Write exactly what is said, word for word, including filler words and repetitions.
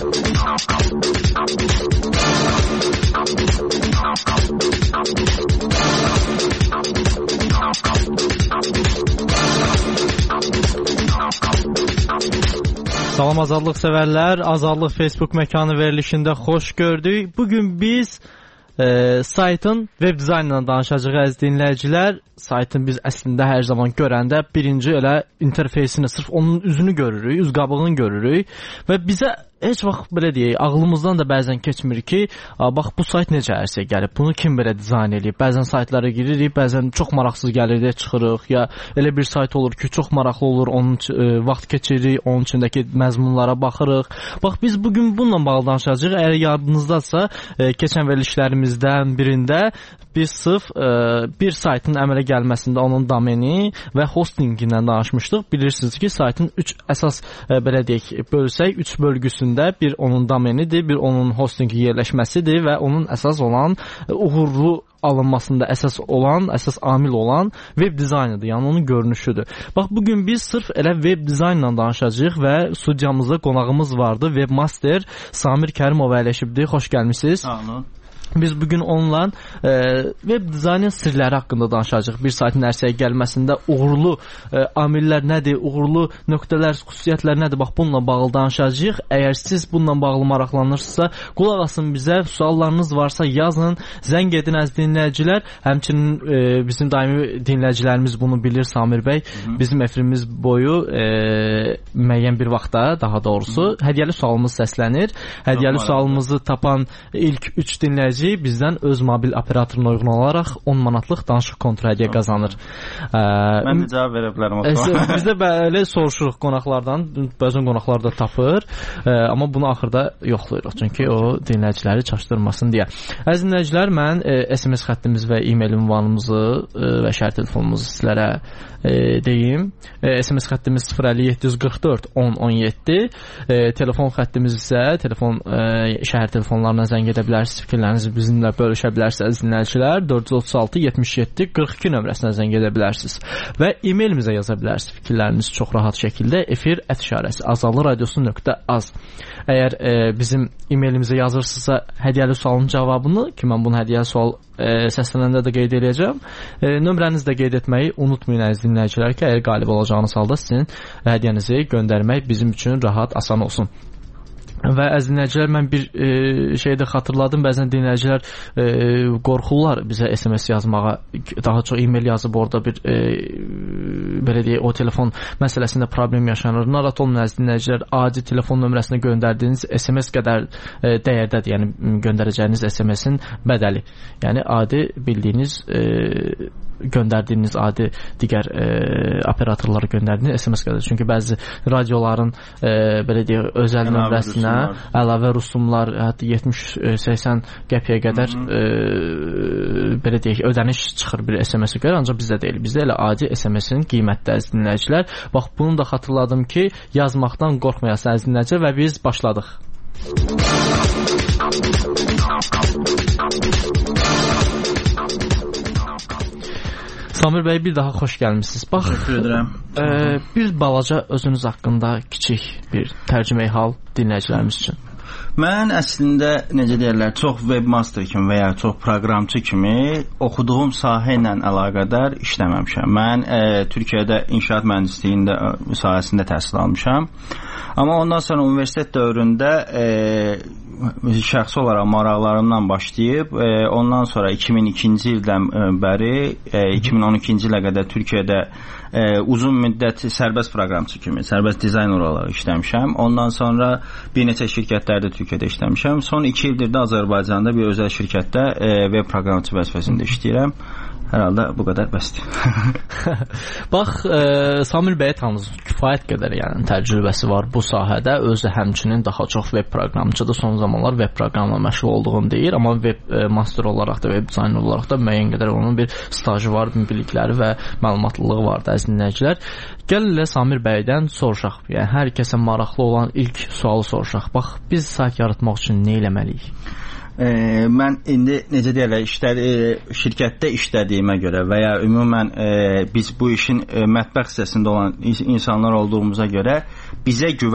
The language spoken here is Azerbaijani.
Salam azadlıq sevərlər, Azadlıq Facebook məkanı verilişində xoş gördük. Bugün biz e, saytın web dizaynından danışacağıq əziz dinləyicilər. Saytın biz əslində hər zaman görəndə birinci elə interfeysini, sırf onun üzünü görürük, üz qabığını görürük və bizə heç vaxt belə deyək, ağlımızdan da bəzən keçmir ki, bax bu sayt necə ərsə gəlib, bunu kim belə dizayn edib? Bəzən saytlara giririk, bəzən çox maraqsız gəlir deyə çıxırıq, ya elə bir sayt olur ki, çox maraqlı olur, onun e, vaxt keçiririk, onun içindəki məzmunlara baxırıq. Bax biz bugün bununla bağlı danışacağıq. Əgər yadınızdadsa, e, keçən verilişlərimizdən birində biz sırf e, bir saytın əmələ gəlməsində onun domeni və hostingindən danışmışdıq. Bilirsiniz ki, saytın üç əsas e, belə deyək, bölsək, üç bölgüsündə bir onun domenidir, bir onun hostingi yerləşməsidir və onun əsas olan uğurlu alınmasında əsas olan, əsas amil olan web dizaynidir, yəni onun görünüşüdür. Bax, bugün biz sırf elə web dizaynla danışacağıq və studiyamızda qonağımız vardı, webmaster Samir Kərimov əyləşibdir. Xoş gəlmisiniz. Sağ olun. Biz bugün onunla e, web dizaynın sirləri haqqında danışacağıq. Bir saytın ərsəyə gəlməsində uğurlu e, amillər nədir, uğurlu nöqtələr, xüsusiyyətlər nədir? Bax, bununla bağlı danışacağıq. Əgər siz bununla bağlı maraqlanırsınızsa, qulaq asın bizə, suallarınız varsa yazın, zəng edin əziz dinləyicilər. Həmçinin e, bizim daimi dinləyicilərimiz bunu bilir, Samir bəy. Hı-hı. Bizim efirimiz boyu e, müəyyən bir vaxtda, daha doğrusu, Hı-hı. hədiyyəli sualımız səslənir. Hədiyyəli sualımızı tapan ilk üç dinləyici bizdən öz mobil operatoruna uyğun olaraq on manatlıq danışıq kontra hədiyyə qazanır. Ə, Mən də cavab verə bilərəm. Biz də belə soruşuruq qonaqlardan, bəzən qonaqlar da tapır, ə, amma bunu axırda yoxlayırıq, çünki o dinləyiciləri çaşdırmasın deyə. Əziz dinləyicilər, mən ə, S M S xəttimiz və e-mail ünvanımızı ə, və şəhər telefonumuzu sizlərə ə, deyim. Ə, S M S xəttimiz sıfır əlli yeddi yüz qırx dörd on on yeddi, ə, telefon xəttimiz isə telefon ə, şəhər telefonlarına zəng edə bilərsiniz, fikirlərinizi bizimlə bölüşə bilərsiniz dinləyicilər. dörd yüz otuz altı yetmiş yeddi qırx iki nömrəsinə zəng edə bilərsiniz və e-mailimizə yaza bilərsiniz fikirlərinizi çox rahat şəkildə efir ət işarəsi azadlıq radiosu nöqtə az. Əgər e, bizim e-mailimizə yazırsınızsa hədiyyəli sualın cavabını, ki mən bunu hədiyyəli sual e, səslənəndə də qeyd edəcəm, e, nömrənizi də qeyd etməyi unutmayın əziz dinləyicilər ki, əgər qalib olacağınız halda sizin hədiyyənizi göndərmək bizim üçün rahat, asan olsun. Və əziz dinləyicilər, mən bir e, şey də xatırladım. Bəzən dinləyicilər e, qorxurlar bizə S M S yazmağa. Daha çox e-mail yazıb orada bir e, belə deyək, o telefon məsələsində problem yaşanır. Narahat olmayın əziz dinləyicilər, adi telefon nömrəsinə göndərdiyiniz S M S qədər e, dəyərdədir. Yəni göndərəcəyiniz S M S-in bədəli. Yəni adi bildiyiniz e, göndərdiyiniz adi digər e, operatorlara göndərdiyiniz S M S qədər. Çünki bəzi radioların e, belə deyək, özəl nömrəsinə əlavə rüsumlar, hətta yetmiş səksən qəpiyə qədər e, belə deyək, ödəniş çıxır bir S M S-ə görə, ancaq bizdə deyil. Bizdə elə adi S M S-in qiymətli əziz dinləyicilər. Bax, bunu da xatırladım ki, yazmaqdan qorxmayasın əziz dinləyicilər və biz başladıq. Samir bəy, bir daha xoş gəlmişsiniz. Bax, e, bir balaca özünüz haqqında kiçik bir tərcüməyi hal dinləyicilərimiz üçün. Mən əslində, necə deyirlər, çox webmaster kimi və ya çox proqramçı kimi oxuduğum sahə ilə əlaqədar işləməmişəm. Mən e, Türkiyədə inşaat mühəndisliğində sahəsində təhsil almışam. Amma ondan sonra universitet dövründə e, şəxsi olaraq maraqlarımdan başlayıb, e, ondan sonra iki min ikinci ildən bəri, e, iki min on ikinci ilə qədər Türkiyədə e, uzun müddət sərbəst proqramçı kimi, sərbəst dizayner olaraq işləmişəm. Ondan sonra bir neçə şirkətlərdə Türkiyədə işləmişəm. Son iki ildir də Azərbaycanda bir özəl şirkətdə e, web proqramçı vəzifəsində işləyirəm. Hər halda bu qədər bəsdir. Bax, e, Samir bəyə tanınız, kifayət qədər yəni təcrübəsi var bu sahədə. Özü həmçinin daha çox web proqramçıdır. Son zamanlar web proqramla məşğul olduğunu deyir, amma web e, master olaraq da, web dizayner olaraq da müəyyən qədər onun bir stajı var, bilikləri və məlumatlılığı var da əziz dinləyicilər. Gəlin elə Samir bəydən soruşaq. Yəni hər kəsə maraqlı olan ilk sualı soruşaq. Bax, biz sayt yaratmaq üçün nə etməliyik? E, mən indi necə deyirlər, işlər, e, şirkətdə işlədiyimə görə və ya ümumən e, biz bu işin e, mətbəx hissəsində olan insanlar olduğumuza görə bizə güvən